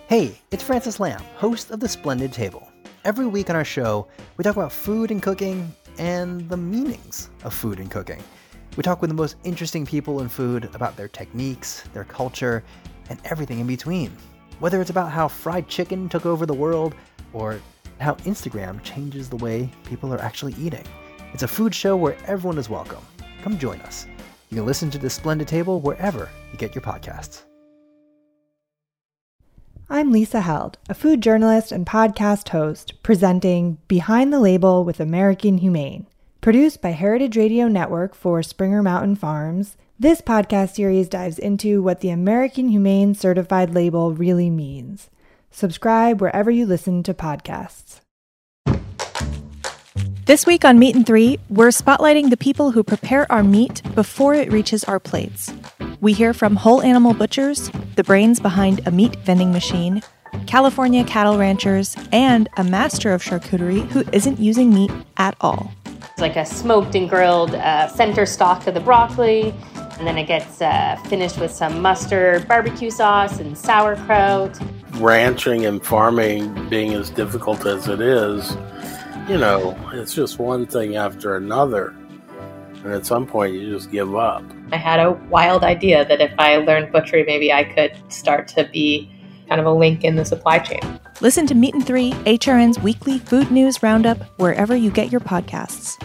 Hey, it's Francis Lamb, host of The Splendid Table. Every week on our show, we talk about food and cooking and the meanings of food and cooking. We talk with the most interesting people in food about their techniques, their culture, and everything in between. Whether it's about how fried chicken took over the world or how Instagram changes the way people are actually eating. It's a food show where everyone is welcome. Come join us. You can listen to The Splendid Table wherever you get your podcasts. I'm Lisa Held, a food journalist and podcast host, presenting Behind the Label with American Humane. Produced by Heritage Radio Network for Springer Mountain Farms, this podcast series dives into what the American Humane Certified label really means. Subscribe wherever you listen to podcasts. This week on Meat and Three, we're spotlighting the people who prepare our meat before it reaches our plates. We hear from whole animal butchers, the brains behind a meat vending machine, California cattle ranchers, and a master of charcuterie who isn't using meat at all. It's like a smoked and grilled center stock of the broccoli, and then it gets finished with some mustard, barbecue sauce, and sauerkraut. Ranching and farming being as difficult as it is, it's just one thing after another. And at some point, you just give up. I had a wild idea that if I learned butchery, maybe I could start to be kind of a link in the supply chain. Listen to Meat and Three, HRN's weekly food news roundup, wherever you get your podcasts.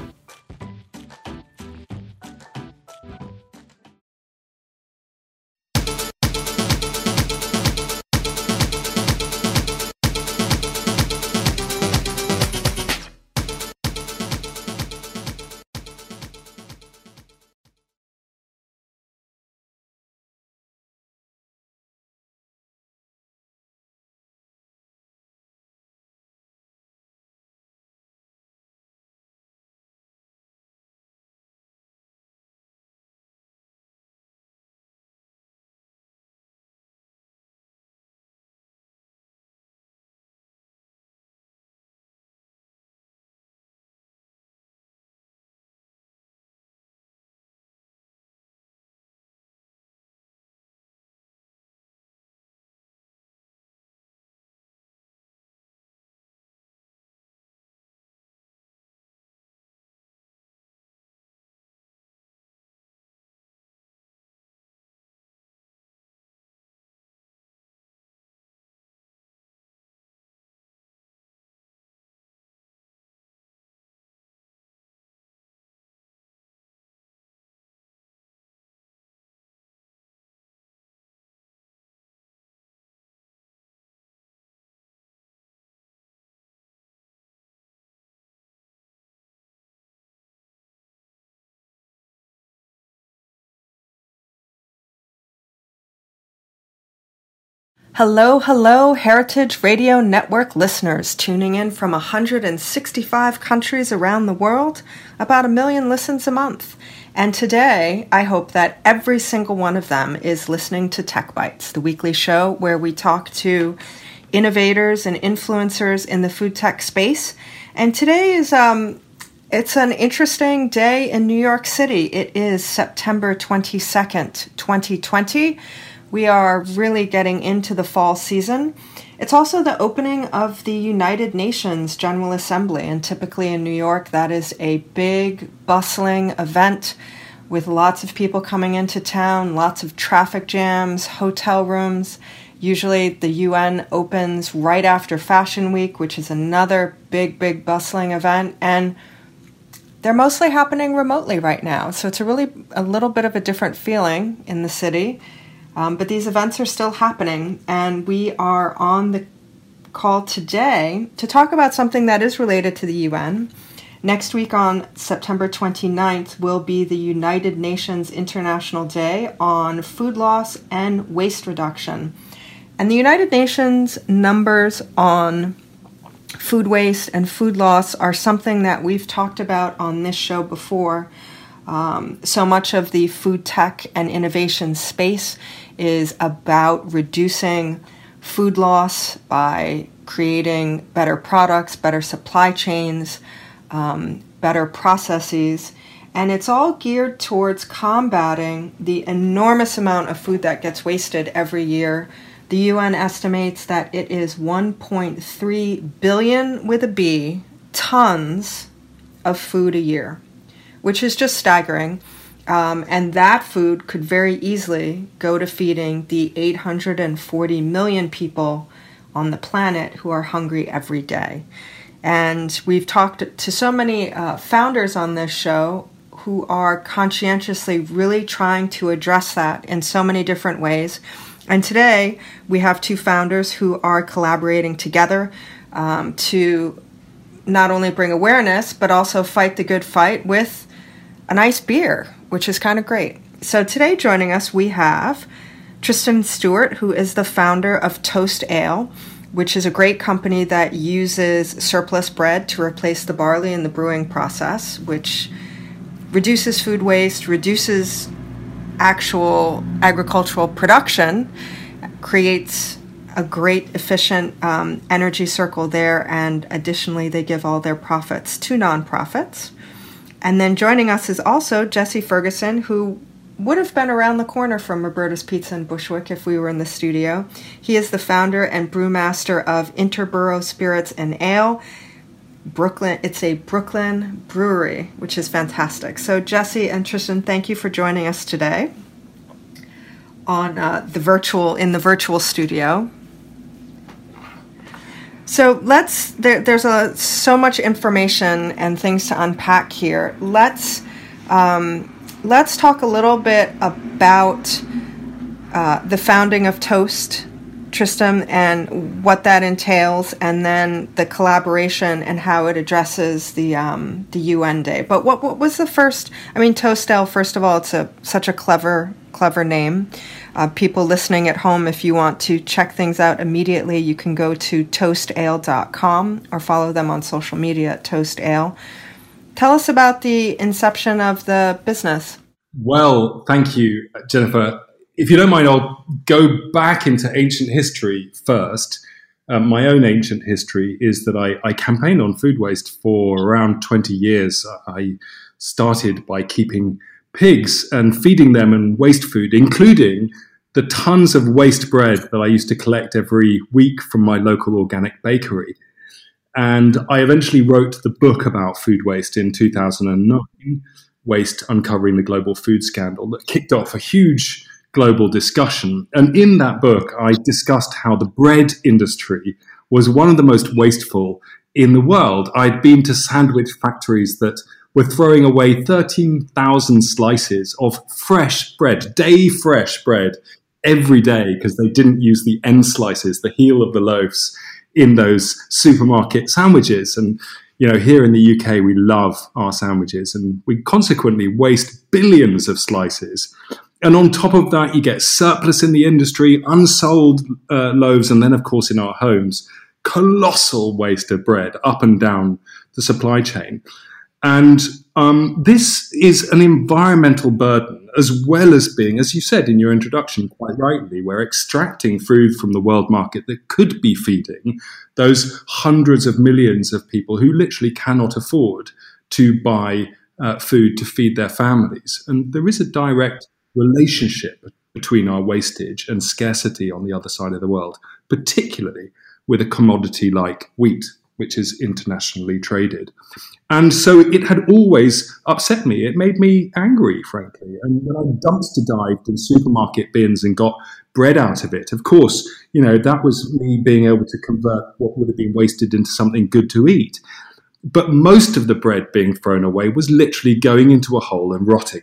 Hello, Heritage Radio Network listeners tuning in from 165 countries around the world, about 1 million listens a month. And today, I hope that every single one of them is listening to Tech Bites, the weekly show where we talk to innovators and influencers in the food tech space. And today is it's an interesting day in New York City. It is September 22nd, 2020. We are really getting into the fall season. It's also the opening of the United Nations General Assembly, and typically in New York, that is a big, bustling event with lots of people coming into town, lots of traffic jams, hotel rooms. Usually the UN opens right after Fashion Week, which is another big, bustling event, and they're mostly happening remotely right now. So it's a little bit of a different feeling in the city. But these events are still happening, and we are on the call today to talk about something that is related to the UN. Next week on September 29th will be the United Nations International Day on Food Loss and Waste Reduction. And the United Nations numbers on food waste and food loss are something that we've talked about on this show before. So much of the food tech and innovation space is about reducing food loss by creating better products, better supply chains, better processes. And it's all geared towards combating the enormous amount of food that gets wasted every year The UN estimates that it is 1.3 billion with a B tons of food a year, which is just staggering. And that food could very easily go to feeding the 840 million people on the planet who are hungry every day. And we've talked to so many founders on this show who are conscientiously really trying to address that in so many different ways. And today we have two founders who are collaborating together to not only bring awareness, but also fight the good fight with a nice beer, which is kind of great. So today joining us, we have Tristan Stewart, who is the founder of Toast Ale, which is a great company that uses surplus bread to replace the barley in the brewing process, which reduces food waste, reduces actual agricultural production, creates a great efficient energy circle there, and additionally they give all their profits to nonprofits. And then joining us is also Jesse Ferguson, who would have been around the corner from Roberta's Pizza in Bushwick if we were in the studio. He is the founder and brewmaster of Interborough Spirits and Ale. Brooklyn, it's a Brooklyn brewery, which is fantastic. So Jesse and Tristan, thank you for joining us today on the virtual studio. So there's so much information and things to unpack here. Let's talk a little bit about the founding of Toast, Tristan, and what that entails, and then the collaboration and how it addresses the UN Day. But what was the first? I mean, Toast Ale. First of all, it's such a clever name. People listening at home, if you want to check things out immediately, you can go to toastale.com or follow them on social media at Toast Ale. Tell us about the inception of the business. Well, thank you, Jennifer. If you don't mind, I'll go back into ancient history first. My own ancient history is that I campaigned on food waste for around 20 years. I started by keeping pigs and feeding them and waste food, including the tons of waste bread that I used to collect every week from my local organic bakery. And I eventually wrote the book about food waste in 2009, Waste: Uncovering the Global Food Scandal, that kicked off a huge global discussion. And in that book, I discussed how the bread industry was one of the most wasteful in the world. I'd been to sandwich factories that were throwing away 13,000 slices of fresh bread, day fresh bread, every day because they didn't use the end slices, the heel of the loaves, in those supermarket sandwiches. And, you know, here in the UK, we love our sandwiches and we consequently waste billions of slices. And on top of that, you get surplus in the industry, unsold loaves, and then, of course, in our homes, colossal waste of bread up and down the supply chain. And this is an environmental burden, as well as being, as you said in your introduction, quite rightly, we're extracting food from the world market that could be feeding those hundreds of millions of people who literally cannot afford to buy food to feed their families. And there is a direct relationship between our wastage and scarcity on the other side of the world, particularly with a commodity like wheat, which is internationally traded. And so it had always upset me. It made me angry, frankly. And when I dumpster dived in supermarket bins and got bread out of it, of course, you know, that was me being able to convert what would have been wasted into something good to eat. But most of the bread being thrown away was literally going into a hole and rotting.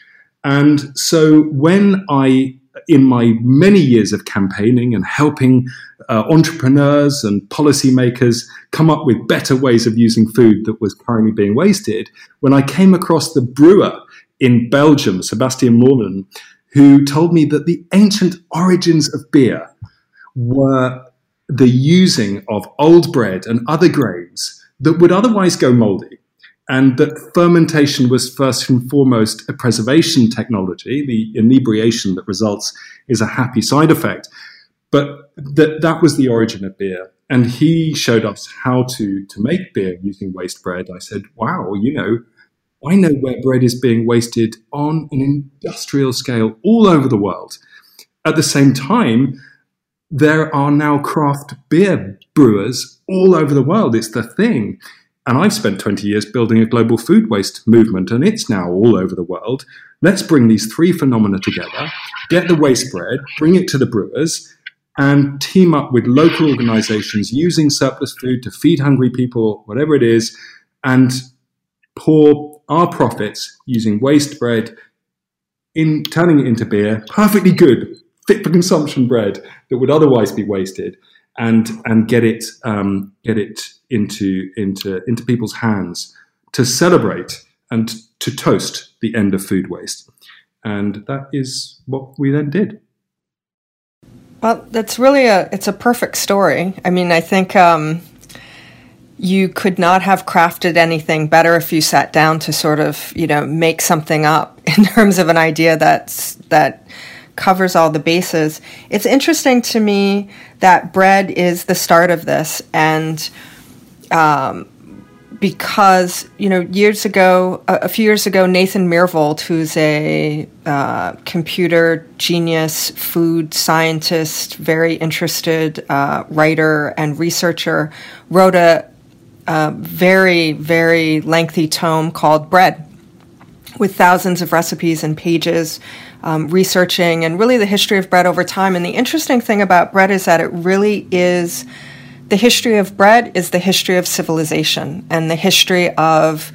And so when in my many years of campaigning and helping entrepreneurs and policymakers come up with better ways of using food that was currently being wasted, when I came across the brewer in Belgium, Sebastian Moorman, who told me that the ancient origins of beer were the using of old bread and other grains that would otherwise go moldy, and that fermentation was first and foremost a preservation technology. The inebriation that results is a happy side effect, but that was the origin of beer. And he showed us how to make beer using waste bread. I said, wow, you know, I know where bread is being wasted on an industrial scale all over the world. At the same time, there are now craft beer brewers all over the world. It's the thing. And I've spent 20 years building a global food waste movement, and it's now all over the world. Let's bring these three phenomena together, get the waste bread, bring it to the brewers, and team up with local organizations using surplus food to feed hungry people, whatever it is, and pour our profits using waste bread, turning it into beer, perfectly good, fit for consumption bread that would otherwise be wasted, and get it into people's hands to celebrate and to toast the end of food waste. And that is what we then did. Well, that's really it's a perfect story. I mean, I think you could not have crafted anything better if you sat down to sort of, make something up in terms of an idea that covers all the bases. It's interesting to me that bread is the start of this, and because a few years ago, Nathan Myhrvold, who's a computer genius, food scientist, very interested writer and researcher, wrote a very, very lengthy tome called Bread, with thousands of recipes and pages, researching and really the history of bread over time. And the interesting thing about bread is that it really is, the history of bread is the history of civilization and the history of,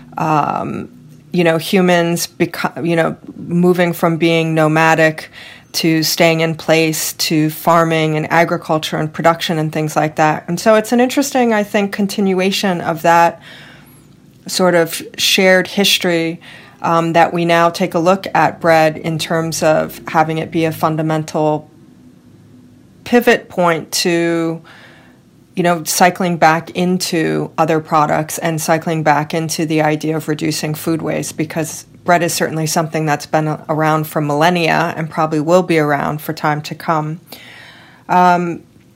humans, moving from being nomadic to staying in place to farming and agriculture and production and things like that. And so it's an interesting, I think, continuation of that sort of shared history that we now take a look at bread in terms of having it be a fundamental pivot point to, cycling back into other products and cycling back into the idea of reducing food waste, because bread is certainly something that's been around for millennia and probably will be around for time to come. A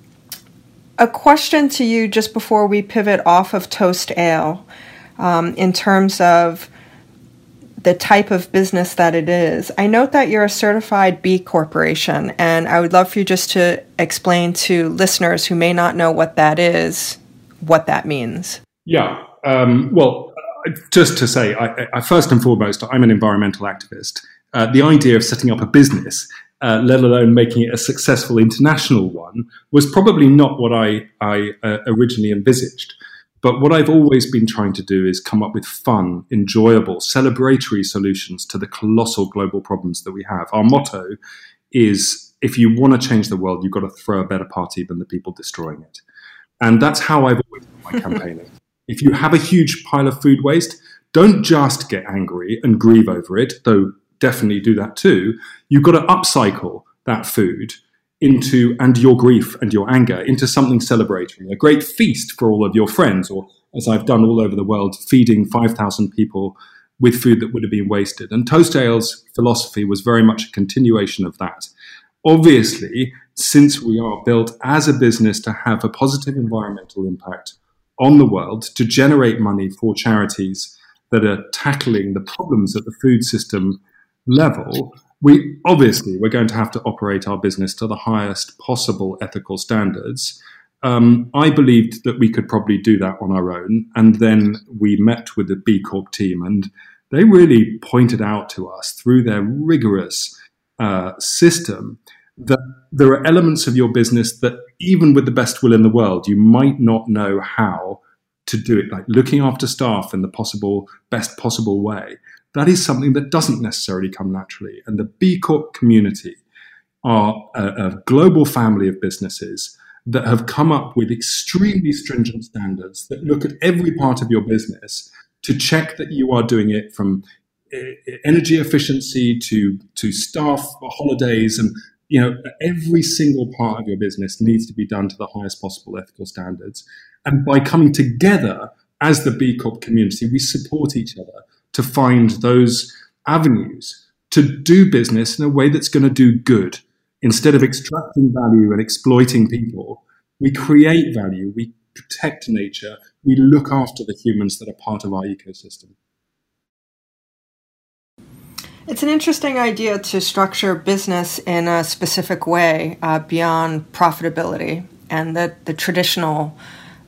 question to you just before we pivot off of Toast Ale, in terms of the type of business that it is. I note that you're a certified B Corporation, and I would love for you just to explain to listeners who may not know what that is, what that means. Yeah. Well, just to say, I first and foremost, I'm an environmental activist. The idea of setting up a business, let alone making it a successful international one, was probably not what I originally envisaged. But what I've always been trying to do is come up with fun, enjoyable, celebratory solutions to the colossal global problems that we have. Our motto is, if you want to change the world, you've got to throw a better party than the people destroying it. And that's how I've always done my campaigning. If you have a huge pile of food waste, don't just get angry and grieve over it, though definitely do that too. You've got to upcycle that food into, and your grief and your anger, into something celebratory, a great feast for all of your friends, or as I've done all over the world, feeding 5,000 people with food that would have been wasted. And Toast Ale's philosophy was very much a continuation of that. Obviously, since we are built as a business to have a positive environmental impact on the world, to generate money for charities that are tackling the problems at the food system level, we're going to have to operate our business to the highest possible ethical standards. I believed that we could probably do that on our own. And then we met with the B Corp team, and they really pointed out to us through their rigorous system that there are elements of your business that even with the best will in the world, you might not know how to do it, like looking after staff in the best possible way. That is something that doesn't necessarily come naturally. And the B Corp community are a global family of businesses that have come up with extremely stringent standards that look at every part of your business to check that you are doing it from energy efficiency to staff holidays, and every single part of your business needs to be done to the highest possible ethical standards. And by coming together as the B Corp community, we support each other to find those avenues to do business in a way that's going to do good. Instead of extracting value and exploiting people, we create value, we protect nature, we look after the humans that are part of our ecosystem. It's an interesting idea to structure business in a specific way beyond profitability and the traditional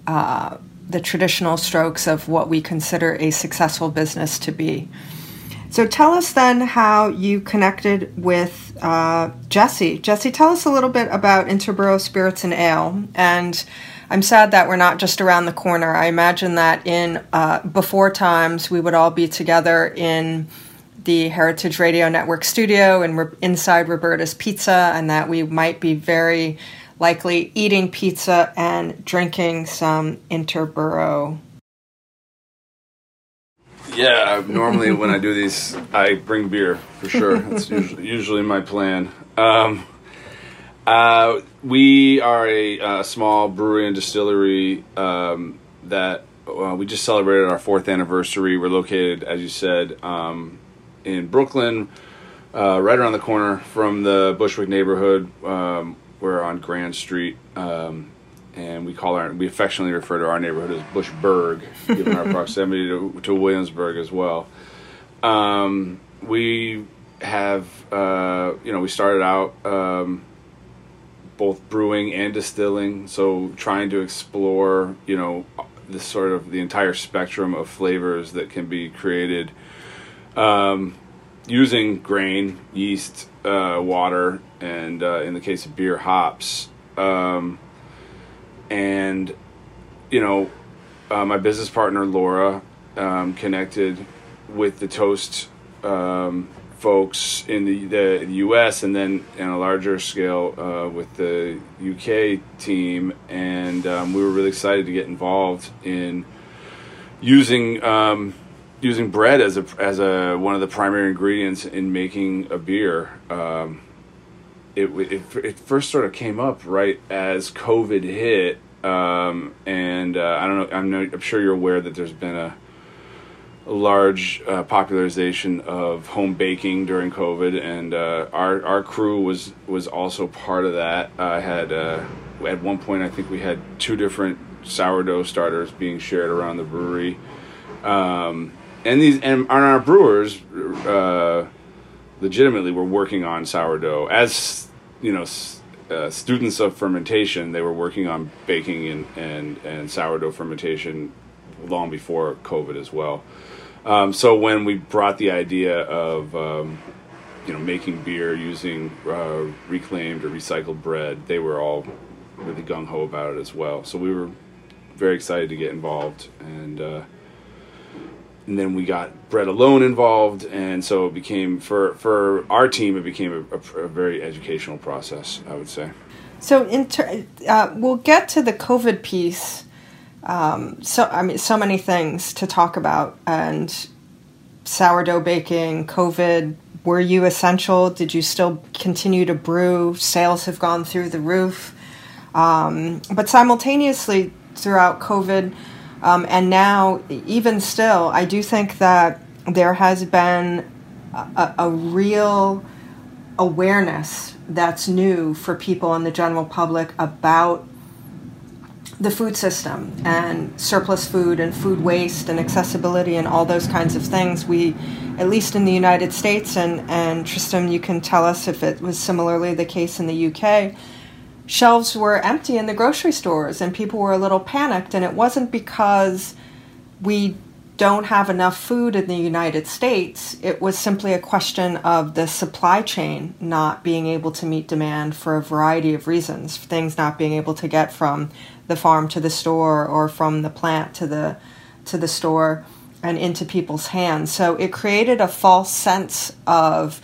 strokes of what we consider a successful business to be. So tell us then how you connected with Jesse. Jesse, tell us a little bit about Interborough Spirits and Ale. And I'm sad that we're not just around the corner. I imagine that in before times we would all be together in the Heritage Radio Network studio and inside Roberta's Pizza, and that we might be very likely eating pizza and drinking some Interborough. Yeah, normally when I do these, I bring beer for sure. That's usually my plan. We are a small brewery and distillery that we just celebrated our 4th anniversary. We're located, as you said, in Brooklyn, right around the corner from the Bushwick neighborhood. We're on Grand Street. And we affectionately refer to our neighborhood as Bushburg, given our proximity to Williamsburg as well. We have, we started out both brewing and distilling, so trying to explore, the sort of the entire spectrum of flavors that can be created using grain, yeast, water, and in the case of beer, hops. And, my business partner, Laura, connected with the Toast folks in the U.S. and then on a larger scale with the U.K. team. And we were really excited to get involved in using bread as a one of the primary ingredients in making a beer. It first sort of came up right as COVID hit, and I don't know. I'm sure you're aware that there's been a large popularization of home baking during COVID, and our crew was also part of that. I had at one point I think we had 2 different sourdough starters being shared around the brewery, and our brewers legitimately were working on sourdough as students of fermentation. They were working on baking and sourdough fermentation long before COVID as well. So when we brought the idea of making beer using reclaimed or recycled bread, they were all really gung-ho about it as well. So we were very excited to get involved, and then we got Bread Alone involved, and so it became, for our team, it became a very educational process, I would say. So we'll get to the COVID piece. So many things to talk about, and sourdough baking, COVID. Were you essential? Did you still continue to brew? Sales have gone through the roof. But simultaneously throughout COVID, and now, even still, I do think that there has been a real awareness that's new for people in the general public about the food system and surplus food and food waste and accessibility and all those kinds of things. We, at least in the United States, and Tristan, you can tell us if it was similarly the case in the UK, shelves were empty in the grocery stores and people were a little panicked, and it wasn't because we don't have enough food in the United States. It was simply a question of the supply chain not being able to meet demand for a variety of reasons, things not being able to get from the farm to the store or from the plant to the store and into people's hands. So it created a false sense of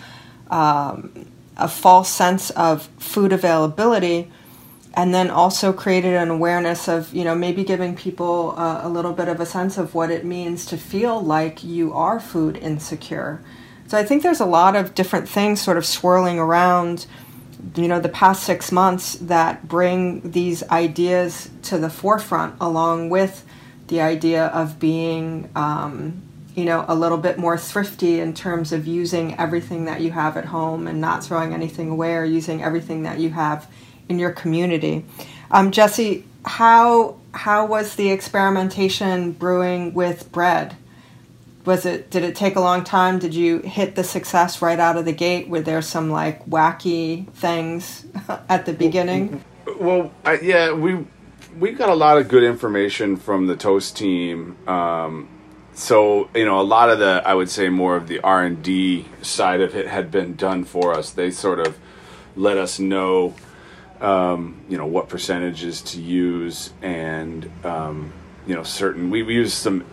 food availability, and then also created an awareness of, maybe giving people a little bit of a sense of what it means to feel like you are food insecure. So I think there's a lot of different things sort of swirling around, the past 6 months that bring these ideas to the forefront, along with the idea of being, a little bit more thrifty in terms of using everything that you have at home and not throwing anything away, or using everything that you have in your community. Jesse, how was the experimentation brewing with bread? Did it take a long time? Did you hit the success right out of the gate? Were there some like wacky things at the beginning? Well, we got a lot of good information from the Toast team. So, a lot of I would say more of the R&D side of it had been done for us. They sort of let us know, what percentages to use, and, we use some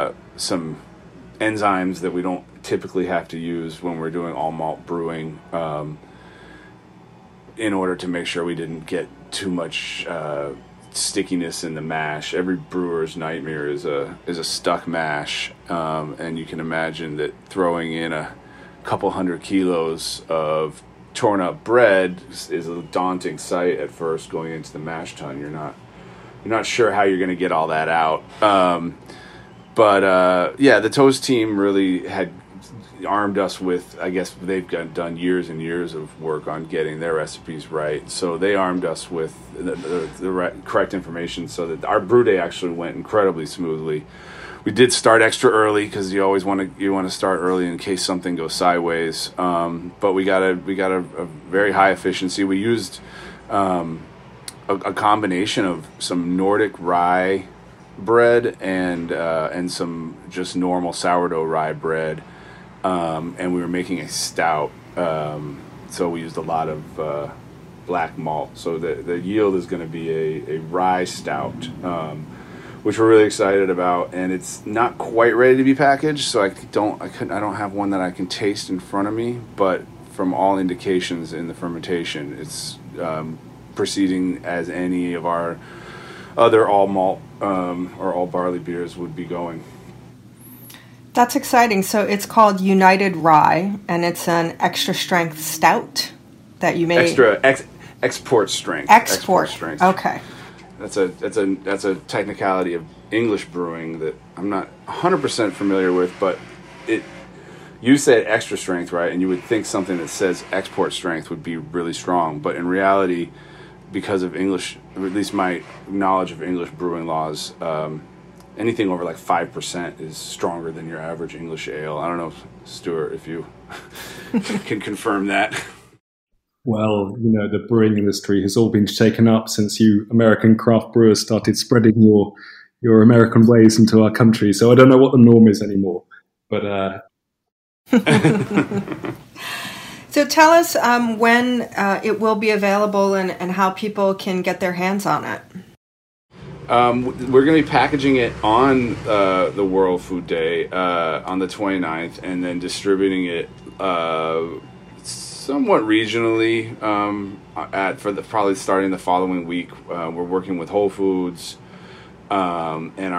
enzymes that we don't typically have to use when we're doing all malt brewing, in order to make sure we didn't get too much stickiness in the mash. Every brewer's nightmare is a stuck mash, and you can imagine that throwing in a couple 100 kilos of torn up bread is a daunting sight at first going into the mash tun. You're not sure how you're going to get all that out. But the Toast team really had armed us with, I guess they've done years and years of work on getting their recipes right. So they armed us with the correct information so that our brew day actually went incredibly smoothly. We did start extra early because you always want to start early in case something goes sideways. But we got a very high efficiency. We used a combination of some Nordic rye bread and some just normal sourdough rye bread, and we were making a stout, so we used a lot of black malt, so the yield is going to be a rye stout, which we're really excited about, and it's not quite ready to be packaged, so I don't have one that I can taste in front of me, but from all indications in the fermentation, it's proceeding as any of our other all malt or all barley beers would be going. That's exciting. So it's called United Rye, and it's an extra strength stout that you made. Export strength. Export strength. Okay. That's a technicality of English brewing that I'm not 100% familiar with, but you said extra strength, right? And you would think something that says export strength would be really strong, but in reality, because of English, or at least my knowledge of English brewing laws, anything over like 5% is stronger than your average English ale. I don't know, Stuart, if you can confirm that. Well, the brewing industry has all been shaken up since you American craft brewers started spreading your American ways into our country. So I don't know what the norm is anymore. But So tell us when it will be available and how people can get their hands on it. We're going to be packaging it on the World Food Day on the 29th, and then distributing it somewhat regionally probably starting the following week. We're working with Whole Foods and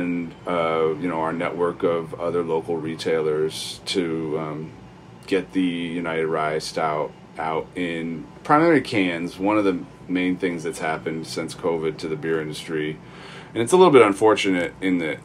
our network of other local retailers to get the United Rye Stout out in primary cans. One of the main things that's happened since COVID to the beer industry, and it's a little bit unfortunate in the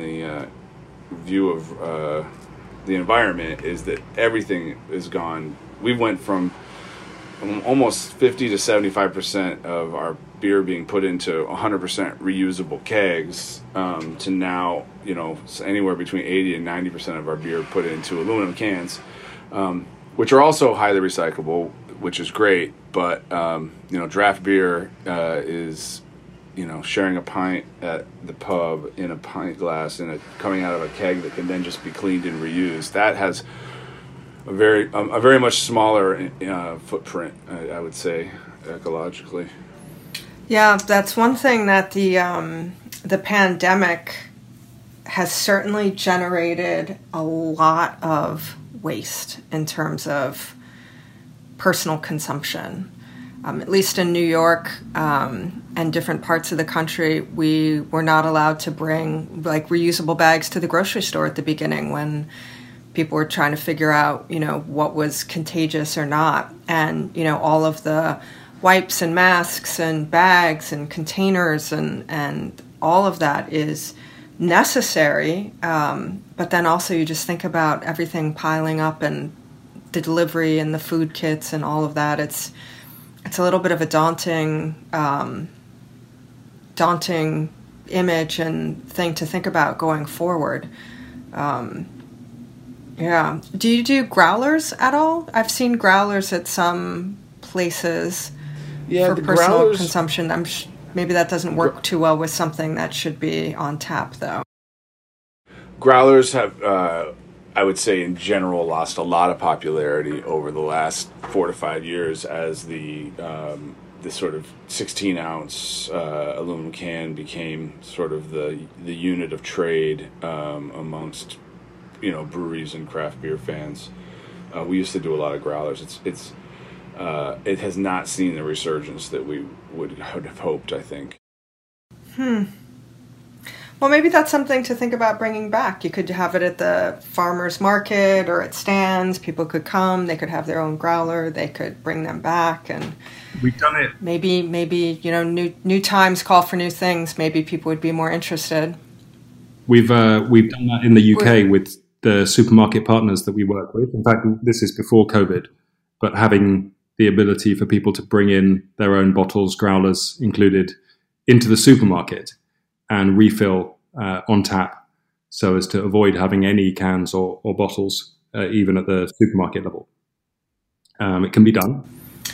view of the environment, is that everything is gone. We went from almost 50 to 75% of our beer being put into 100% reusable kegs, to now, anywhere between 80 and 90% of our beer put into aluminum cans, which are also highly recyclable, which is great. But, draft beer is, sharing a pint at the pub in a pint glass and coming out of a keg that can then just be cleaned and reused. That has a very much smaller footprint, I would say, ecologically. Yeah, that's one thing that the pandemic has certainly generated a lot of waste in terms of personal consumption. At least in New York and different parts of the country, we were not allowed to bring like reusable bags to the grocery store at the beginning when people were trying to figure out, what was contagious or not. And, all of the wipes and masks and bags and containers and all of that is necessary. But then also you just think about everything piling up and the delivery and the food kits and all of that. It's a little bit of a daunting image and thing to think about going forward. Yeah. Do you do growlers at all? I've seen growlers at some places for personal consumption. Maybe that doesn't work too well with something that should be on tap, though. Growlers have, I would say, in general, lost a lot of popularity over the last 4 to 5 years as the sort of 16-ounce aluminum can became sort of the unit of trade amongst breweries and craft beer fans. We used to do a lot of growlers. It has not seen the resurgence that we would have hoped, I think. Well, maybe that's something to think about bringing back. You could have it at the farmer's market or at stands. People could come. They could have their own growler. They could bring them back. And we've done it. Maybe new times call for new things. Maybe people would be more interested. We've done that in the UK with the supermarket partners that we work with. In fact, this is before COVID, but having the ability for people to bring in their own bottles, growlers included, into the supermarket and refill on tap, so as to avoid having any cans or bottles, even at the supermarket level. It can be done.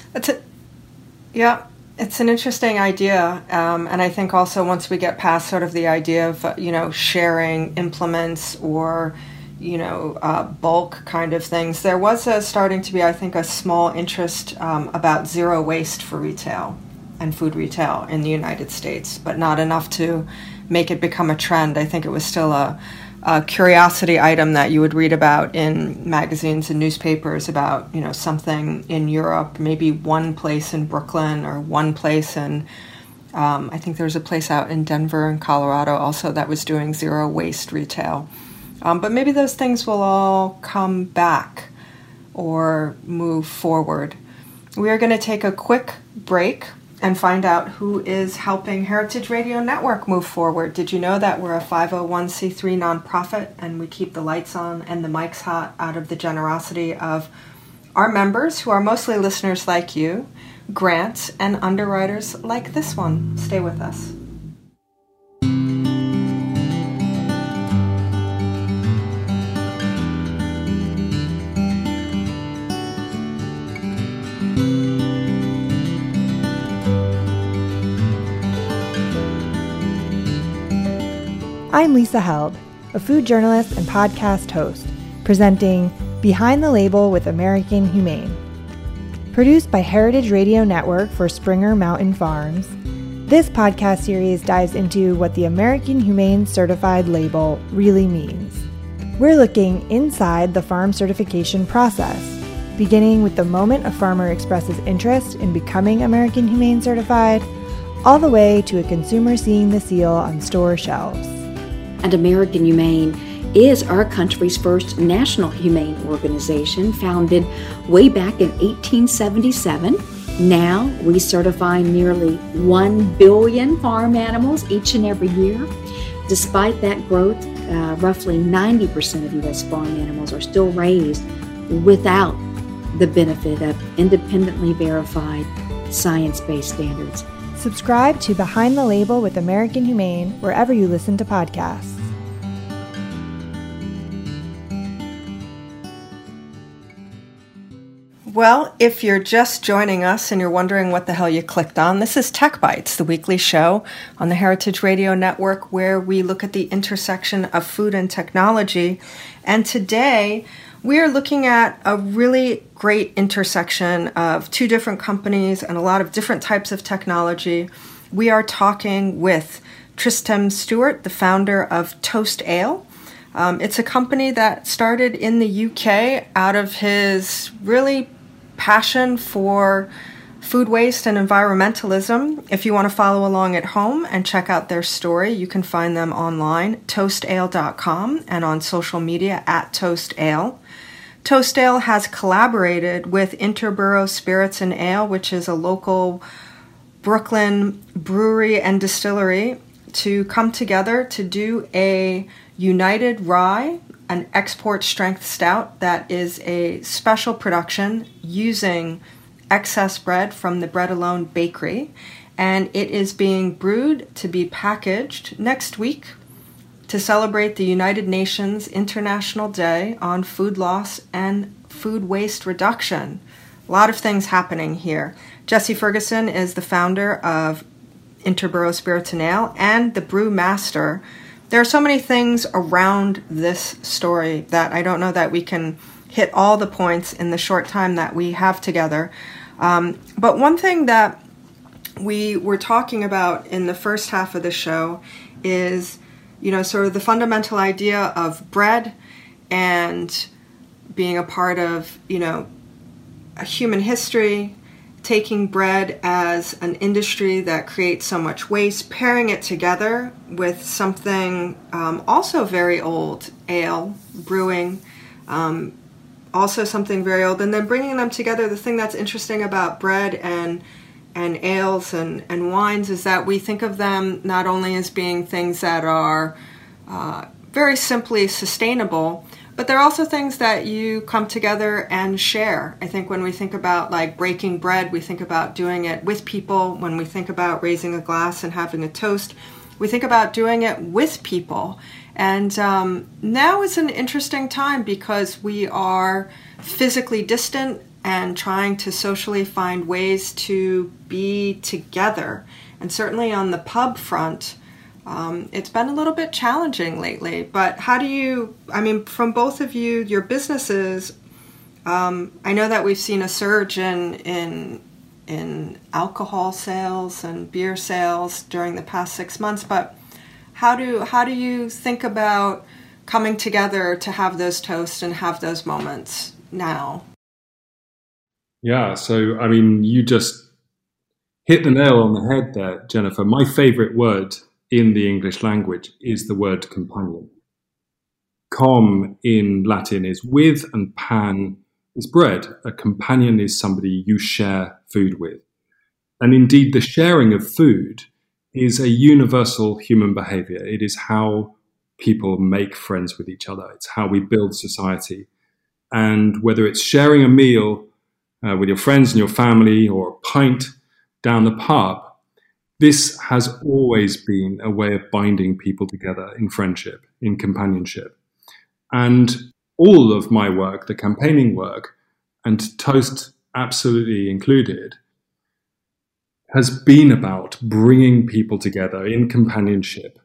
It's an interesting idea, and I think also once we get past sort of the idea of sharing implements or bulk kind of things, there was starting to be, I think, a small interest about zero waste for retail and food retail in the United States, but not enough to make it become a trend. I think it was still a curiosity item that you would read about in magazines and newspapers about, something in Europe, maybe one place in Brooklyn or one place in, I think there's a place out in Denver in Colorado also that was doing zero waste retail. But maybe those things will all come back or move forward. We are going to take a quick break and find out who is helping Heritage Radio Network move forward. Did you know that we're a 501c3 nonprofit and we keep the lights on and the mics hot out of the generosity of our members, who are mostly listeners like you, grants, and underwriters like this one? Stay with us. I'm Lisa Held, a food journalist and podcast host, presenting Behind the Label with American Humane. Produced by Heritage Radio Network for Springer Mountain Farms, this podcast series dives into what the American Humane Certified label really means. We're looking inside the farm certification process, beginning with the moment a farmer expresses interest in becoming American Humane Certified, all the way to a consumer seeing the seal on store shelves. And American Humane is our country's first national humane organization, founded way back in 1877. Now we certify nearly 1 billion farm animals each and every year. Despite that growth, roughly 90% of U.S. farm animals are still raised without the benefit of independently verified science-based standards. Subscribe to Behind the Label with American Humane wherever you listen to podcasts. Well, if you're just joining us and you're wondering what the hell you clicked on, this is Tech Bites, the weekly show on the Heritage Radio Network where we look at the intersection of food and technology. And today we are looking at a really great intersection of two different companies and a lot of different types of technology. We are talking with Tristram Stuart, the founder of Toast Ale. It's a company that started in the UK out of his really passion for food waste and environmentalism. If you want to follow along at home and check out their story, you can find them online, toastale.com, and on social media at Toast Ale. Toast Ale has collaborated with Interborough Spirits and Ale, which is a local Brooklyn brewery and distillery, to come together to do a United Rye, an export strength stout that is a special production using excess bread from the Bread Alone Bakery. And it is being brewed to be packaged next week to celebrate the United Nations International Day on Food Loss and Food Waste Reduction. A lot of things happening here. Jessie Ferguson is the founder of Interboro Spirits and Ale and the Brew Master. There are so many things around this story that I don't know that we can hit all the points in the short time that we have together. But one thing that we were talking about in the first half of the show is, sort of the fundamental idea of bread and being a part of, a human history, taking bread as an industry that creates so much waste, pairing it together with something also very old, ale, brewing, also something very old, and then bringing them together. The thing that's interesting about bread and ales and wines is that we think of them not only as being things that are very simply sustainable, but they're also things that you come together and share. I think when we think about like breaking bread, we think about doing it with people. When we think about raising a glass and having a toast, we think about doing it with people. And now is an interesting time because we are physically distant and trying to socially find ways to be together. And certainly on the pub front, it's been a little bit challenging lately. But how do you, from both of you, your businesses, I know that we've seen a surge in alcohol sales and beer sales during the past 6 months, but how do you think about coming together to have those toasts and have those moments now? Yeah, so you just hit the nail on the head there, Jennifer. My favorite word in the English language is the word companion. Com in Latin is with, and pan is bread. A companion is somebody you share food with. And indeed, the sharing of food is a universal human behavior. It is how people make friends with each other. It's how we build society. And whether it's sharing a meal with your friends and your family or a pint down the pub, this has always been a way of binding people together in friendship, in companionship. And all of my work, the campaigning work, and Toast absolutely included, has been about bringing people together in companionship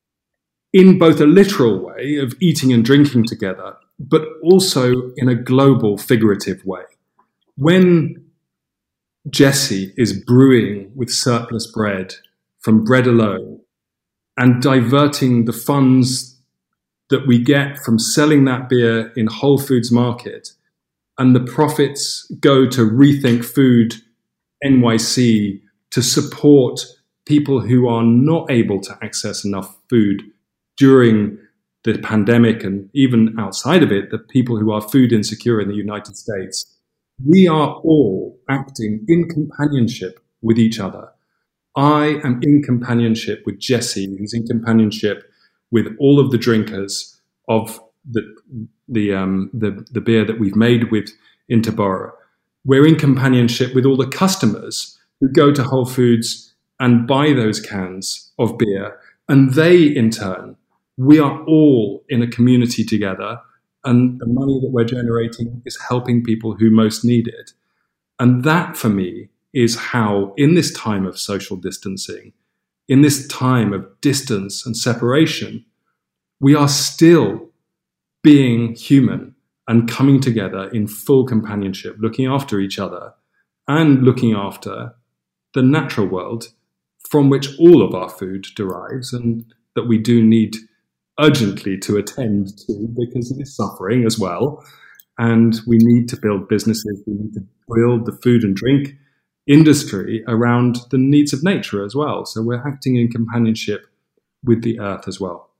in both a literal way of eating and drinking together, but also in a global figurative way. When Jessie is brewing with surplus bread from Bread Alone and diverting the funds that we get from selling that beer in Whole Foods Market, and the profits go to Rethink Food NYC to support people who are not able to access enough food during the pandemic, and even outside of it, the people who are food insecure in the United States. We are all acting in companionship with each other. I am in companionship with Jessie, who's in companionship with all of the drinkers of the beer that we've made with Interboro. We're in companionship with all the customers who go to Whole Foods and buy those cans of beer. And they, in turn, we are all in a community together. And the money that we're generating is helping people who most need it. And that, for me, is how, in this time of social distancing, in this time of distance and separation, we are still being human and coming together in full companionship, looking after each other and looking after the natural world from which all of our food derives, and that we do need urgently to attend to because it is suffering as well. And we need to build businesses, we need to build the food and drink industry around the needs of nature as well. So we're acting in companionship with the earth as well.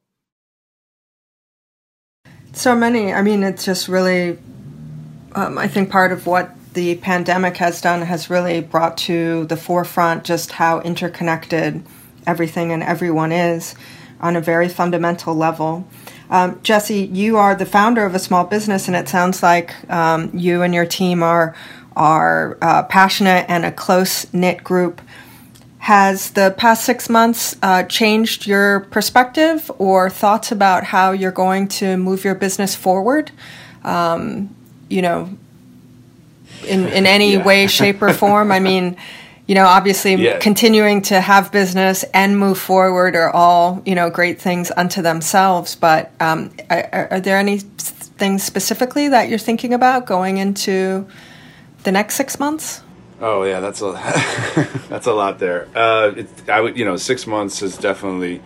So many, it's just really, I think part of what the pandemic has done has really brought to the forefront just how interconnected everything and everyone is on a very fundamental level. Jessie, you are the founder of a small business, and it sounds like you and your team are passionate and a close-knit group. Has the past 6 months changed your perspective or thoughts about how you're going to move your business forward? You know, in any way, shape, or form? I mean, you know, obviously continuing to have business and move forward are all, you know, great things unto themselves. But are there any things specifically that you're thinking about going into the next 6 months? Oh yeah, that's a that's a lot there. 6 months has definitely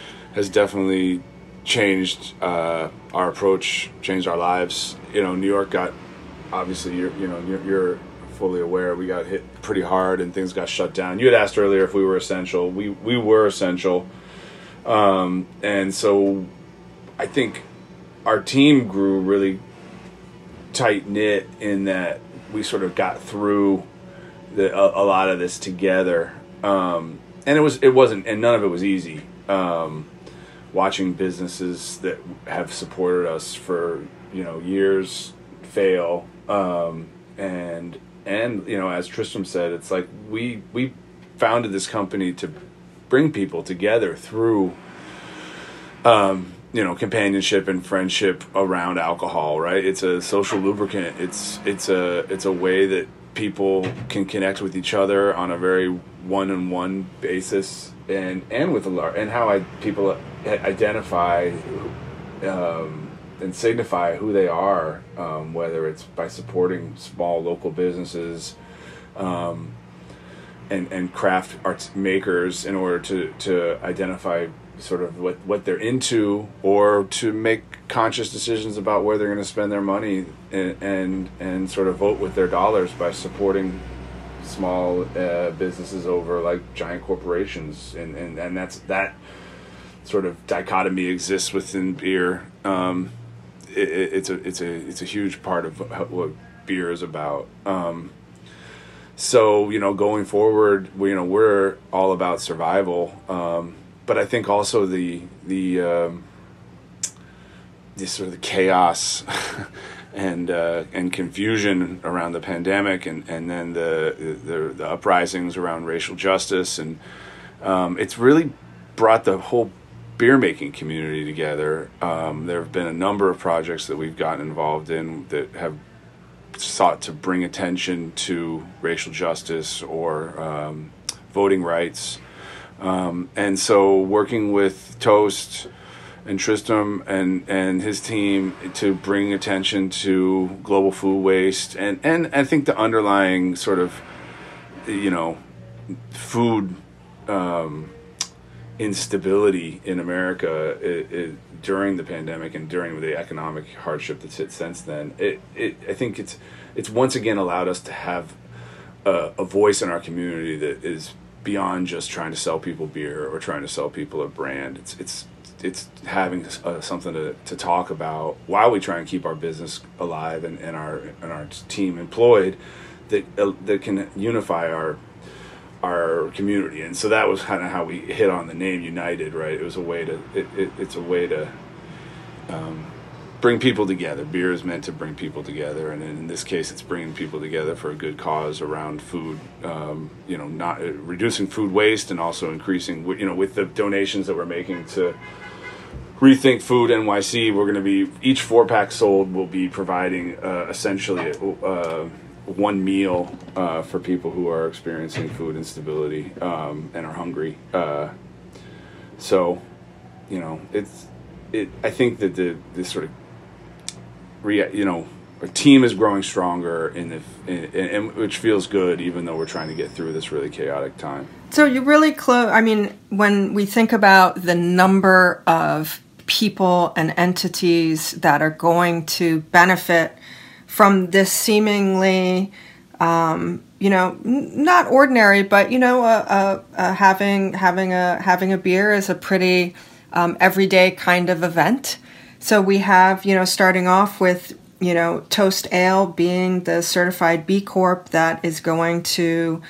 changed our approach, changed our lives. You know, New York got, obviously you're fully aware, we got hit pretty hard and things got shut down. You had asked earlier if we were essential. We were essential, and so I think our team grew really tight knit in that we sort of got through a lot of this together, and it wasn't, and none of it was easy. Watching businesses that have supported us for years fail, and as Tristram said, it's like we founded this company to bring people together through companionship and friendship around alcohol, right? It's a social lubricant. It's a way that people can connect with each other on a very one-on-one basis, and with how people identify and signify who they are, whether it's by supporting small local businesses and craft arts makers in order to identify sort of what they're into, or to make conscious decisions about where they're going to spend their money, and sort of vote with their dollars by supporting small businesses over like giant corporations, and that sort of dichotomy exists within beer. It's a huge part of what beer is about. So going forward, we're all about survival. But I think also the sort of the chaos and confusion around the pandemic, and then the uprisings around racial justice, and it's really brought the whole beer making community together. There have been a number of projects that we've gotten involved in that have sought to bring attention to racial justice or voting rights. And so working with Toast and Tristram and his team to bring attention to global food waste, and I think the underlying sort of food instability in America during the pandemic and during the economic hardship that's hit since then, I think it's once again allowed us to have a voice in our community that is beyond just trying to sell people beer or trying to sell people a brand. It's having something to talk about while we try and keep our business alive and our team employed, that can unify our community. And so that was kind of how we hit on the name United, right? It was a way to it's a way to bring people together. Beer is meant to bring people together, and in this case, it's bringing people together for a good cause around food. Not reducing food waste, and also increasing. With the donations that we're making to Rethink Food NYC, we're going to be, each 4-pack sold will be providing essentially one meal for people who are experiencing food instability and are hungry. So, I think that this sort of our team is growing stronger, and which feels good, even though we're trying to get through this really chaotic time. So you're really close. I mean, when we think about the number of people and entities that are going to benefit from this seemingly, not ordinary, but having a beer is a pretty everyday kind of event. So we have, starting off with, Toast Ale being the certified B Corp that is going to,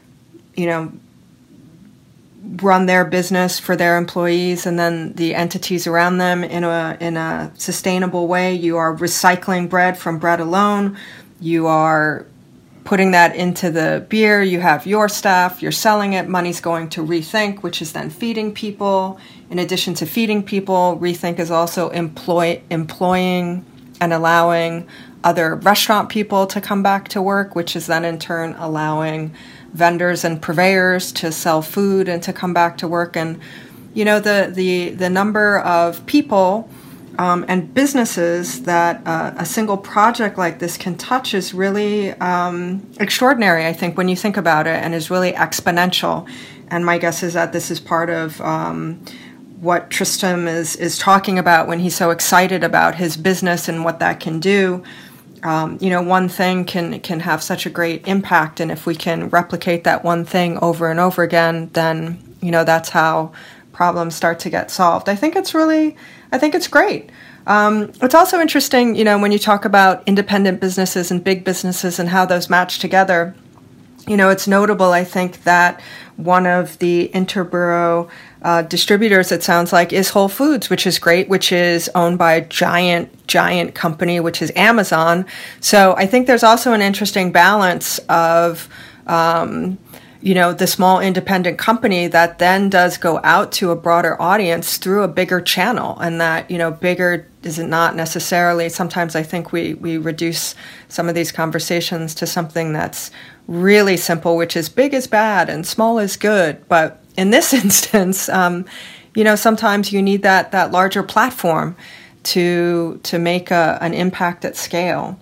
run their business for their employees and then the entities around them in a sustainable way. You are recycling bread from Bread Alone. You are putting that into the beer. You have your staff, you're selling it, money's going to Rethink, which is then feeding people. In addition to feeding people, Rethink is also employing and allowing other restaurant people to come back to work, which is then in turn allowing vendors and purveyors to sell food and to come back to work. And, you know, the number of people and businesses that a single project like this can touch is really extraordinary, I think, when you think about it, and is really exponential. And my guess is that this is part of what Tristram is talking about when he's so excited about his business and what that can do. You know, one thing can have such a great impact, and if we can replicate that one thing over and over again, then, you know, that's how problems start to get solved. I think it's great. It's also interesting, you know, when you talk about independent businesses and big businesses and how those match together. You know, it's notable, I think, that one of the interborough distributors, it sounds like, is Whole Foods, which is great, which is owned by a giant company, which is Amazon. So I think there's also an interesting balance of, you know, the small independent company that then does go out to a broader audience through a bigger channel. And that, you know, bigger is not necessarily, sometimes I think we reduce some of these conversations to something that's really simple, which is big is bad and small is good. But in this instance, you know, sometimes you need that larger platform to make an impact at scale.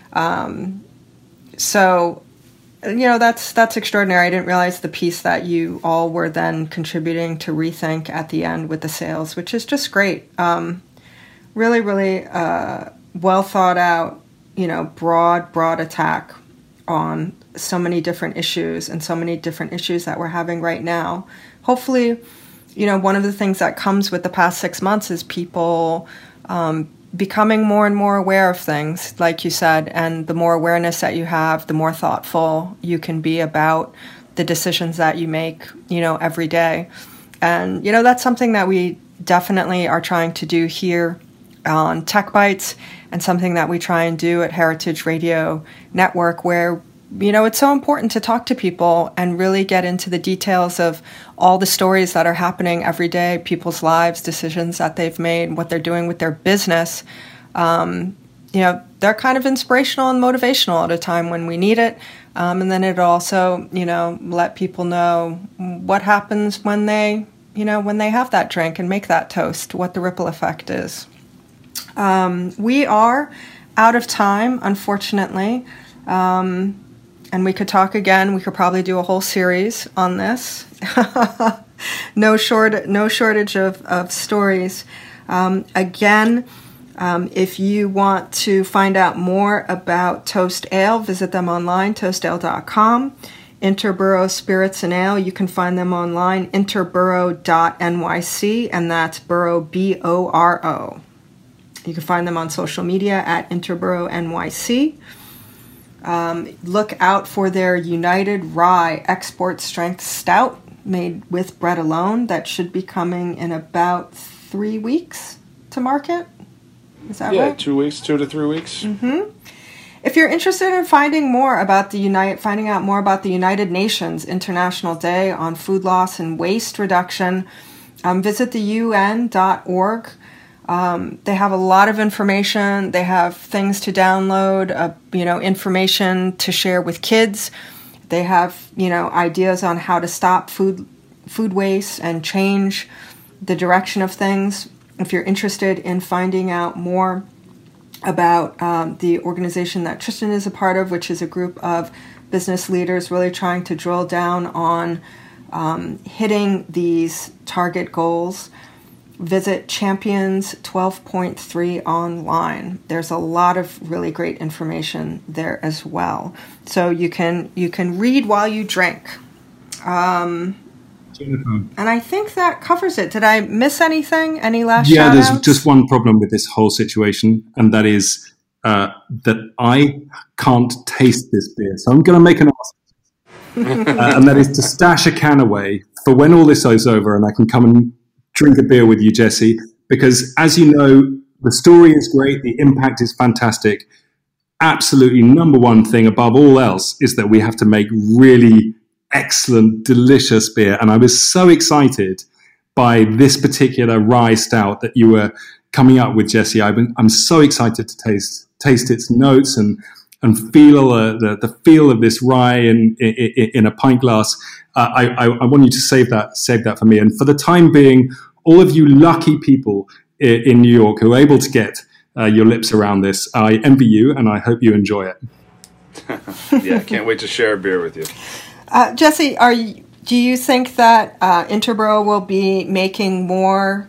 So, you know, that's extraordinary. I didn't realize the piece that you all were then contributing to Rethink at the end with the sales, which is just great. Really, really well thought out, you know, broad attack on so many different issues and so many different issues that we're having right now. Hopefully, you know, one of the things that comes with the past 6 months is people becoming more and more aware of things, like you said, and the more awareness that you have, the more thoughtful you can be about the decisions that you make, you know, every day. And, you know, that's something that we definitely are trying to do here on Tech Bites, and something that we try and do at Heritage Radio Network, where, you know, it's so important to talk to people and really get into the details of all the stories that are happening every day, people's lives, decisions that they've made, what they're doing with their business. You know, they're kind of inspirational and motivational at a time when we need it. And then it also, you know, let people know what happens when they, you know, when they have that drink and make that toast, what the ripple effect is. We are out of time, unfortunately. And we could talk again. We could probably do a whole series on this. No shortage of stories. Again, if you want to find out more about Toast Ale, visit them online, toastale.com. Interborough Spirits and Ale, you can find them online, interborough.nyc, and that's borough, B-O-R-O. You can find them on social media at Interborough NYC. Look out for their United Rye Export Strength Stout made with bread alone. That should be coming in about 3 weeks to market. Is that right? Yeah, 2 weeks, 2 to 3 weeks. Mm-hmm. If you're interested in finding out more about the United Nations International Day on Food Loss and Waste Reduction, visit the UN.org. They have a lot of information. They have things to download, you know, information to share with kids. They have, you know, ideas on how to stop food waste and change the direction of things. If you're interested in finding out more about the organization that Tristan is a part of, which is a group of business leaders really trying to drill down on hitting these target goals, visit Champions 12.3 online. There's a lot of really great information there as well. So you can read while you drink. And I think that covers it. Did I miss anything? Any last shout-outs? Yeah, there's just one problem with this whole situation, and that is that I can't taste this beer. So I'm going to make an ask. And that is to stash a can away for when all this is over and I can come and drink a beer with you, Jesse, because as you know, the story is great, the impact is fantastic, absolutely number one thing above all else is that we have to make really excellent, delicious beer. And I was so excited by this particular rye stout that you were coming up with, Jesse. I'm so excited to taste its notes and feel the feel of this rye in a pint glass. I want you to save that for me. And for the time being, all of you lucky people in New York who are able to get your lips around this, I envy you, and I hope you enjoy it. Yeah, can't wait to share a beer with you. Jesse, do you think that Interboro will be making more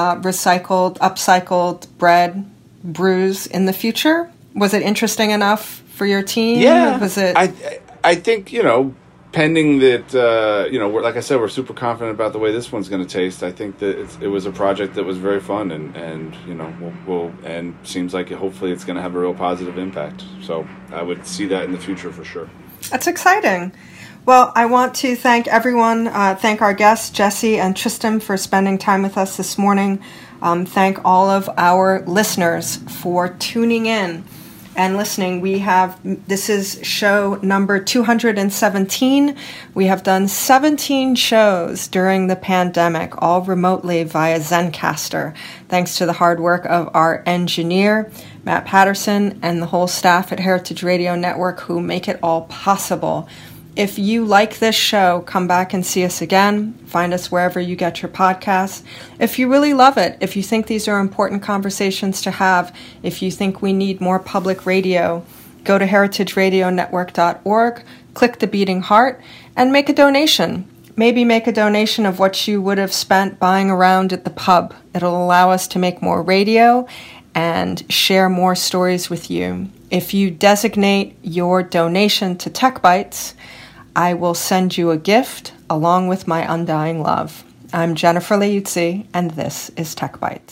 upcycled bread brews in the future? Was it interesting enough for your team? Yeah, Was it? I think, pending that, like I said, we're super confident about the way this one's going to taste. I think that it was a project that was very fun, and we'll and seems like hopefully it's going to have a real positive impact. So I would see that in the future for sure. That's exciting. Well, I want to thank everyone, thank our guests, Jesse and Tristan, for spending time with us this morning. Thank all of our listeners for tuning in and listening. This is show number 217. We have done 17 shows during the pandemic, all remotely via Zencastr, thanks to the hard work of our engineer, Matt Patterson, and the whole staff at Heritage Radio Network who make it all possible. If you like this show, come back and see us again. Find us wherever you get your podcasts. If you really love it, if you think these are important conversations to have, if you think we need more public radio, go to heritageradionetwork.org, click the beating heart, and make a donation. Maybe make a donation of what you would have spent buying around at the pub. It'll allow us to make more radio and share more stories with you. If you designate your donation to Tech Bites, I will send you a gift along with my undying love. I'm Jennifer Leuzzi, and this is Tech Bites.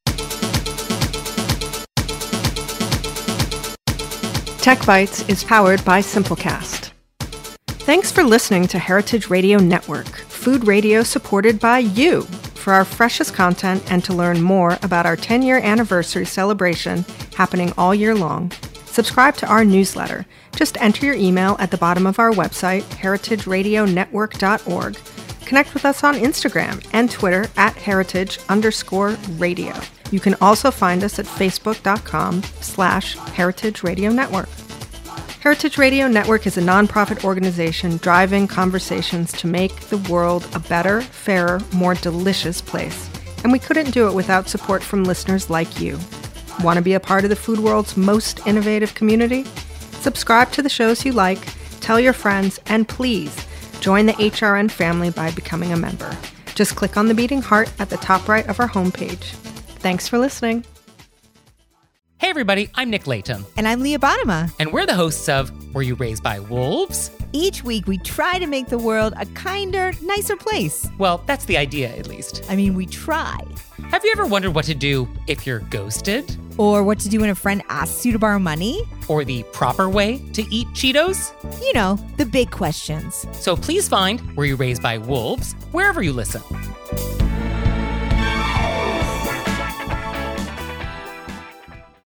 Tech Bites is powered by Simplecast. Thanks for listening to Heritage Radio Network, food radio supported by you. For our freshest content and to learn more about our 10-year anniversary celebration happening all year long, subscribe to our newsletter. Just enter your email at the bottom of our website, heritageradionetwork.org. Connect with us on Instagram and Twitter at heritage_radio. You can also find us at facebook.com/Heritage Radio Network. Heritage Radio Network is a nonprofit organization driving conversations to make the world a better, fairer, more delicious place. And we couldn't do it without support from listeners like you. Want to be a part of the food world's most innovative community? Subscribe to the shows you like, tell your friends, and please join the HRN family by becoming a member. Just click on the beating heart at the top right of our homepage. Thanks for listening. Hey everybody, I'm Nick Latham. And I'm Leah Bottima. And we're the hosts of Were You Raised by Wolves? Each week we try to make the world a kinder, nicer place. Well, that's the idea, at least. I mean, we try. Have you ever wondered what to do if you're ghosted? Or what to do when a friend asks you to borrow money? Or the proper way to eat Cheetos? You know, the big questions. So please find Were You Raised by Wolves wherever you listen.